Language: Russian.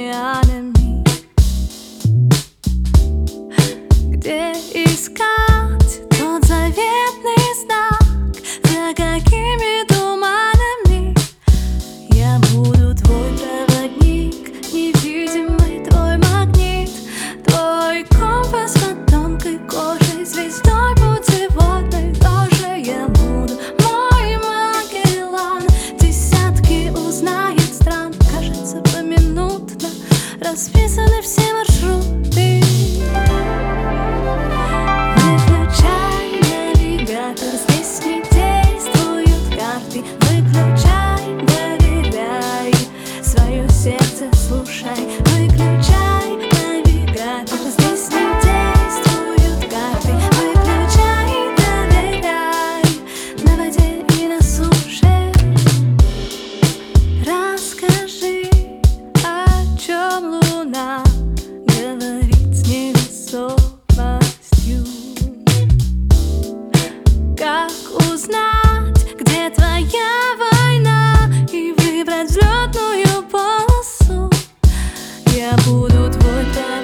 океанами. Где искать тот заветный знак? За какими туманами? Я буду твой проводник, невидимый твой магнит, твой компас под тонкой кожей, звездой путеводной тоже. Я буду мой Магеллан, десятки узнает стран, кажется, поминутно расписаны все маршруты. Выключай навигатор, здесь не действуют карты. Выключай, доверяй, свое сердце слушай. Выключай навигатор, здесь не действуют карты. Выключай, доверяй, на воде и на суше. Расскажи, о чем луна говорит с невесомостью. Как узнать, где твоя война, и выбрать взлетную полосу? Я буду твой